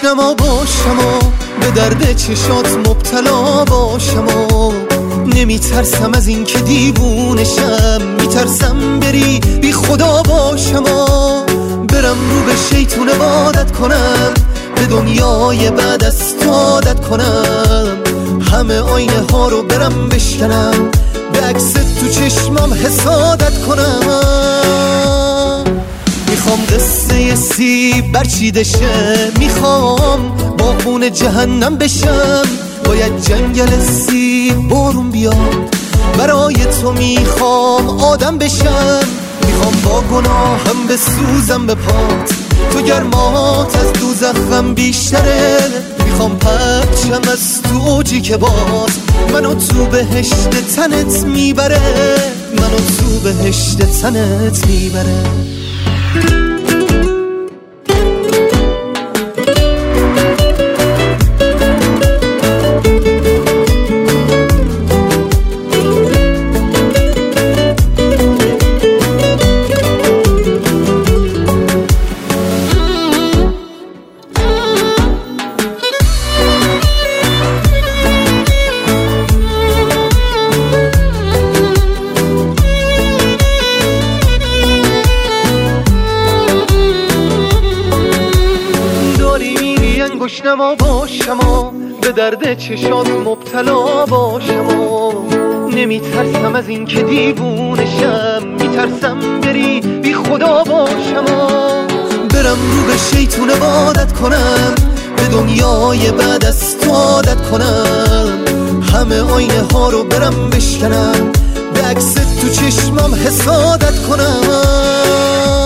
گوشنما باشم و به درد چشات مبتلا باشم و نمیترسم از این که دیوونشم، میترسم بری بی خدا باشم و برم رو به شیطون عبادت کنم، به دنیای بعد از تو عادت کنم، همه آینه ها رو برم بشکنم، به عکس تو چشمم حسادت کنم. میخوام قصه سیب برچیده شه، میخوام باغبون جهنم بشم، باید جنگل سیب بارون بیاد، برای تو میخوام آدم بشم، میخوام با گناهم بسوزم به پات، تو گرمات از دوزخم بیشتره، میخوام پرچم از تو اوجی که باز منو تو بهشت تنت میبره، منو تو بهشت تنت میبره. گوشنما باشم و به درد چشات مبتلا باشم و نمیترسم از این که دیوونشم، میترسم بری بی خدا باشم و برم رو به شیطون عبادت کنم، به دنیای بعد از تو عادت کنم، همه آینه ها رو برم بشکنم، به عکس تو چشمم حسادت کنم.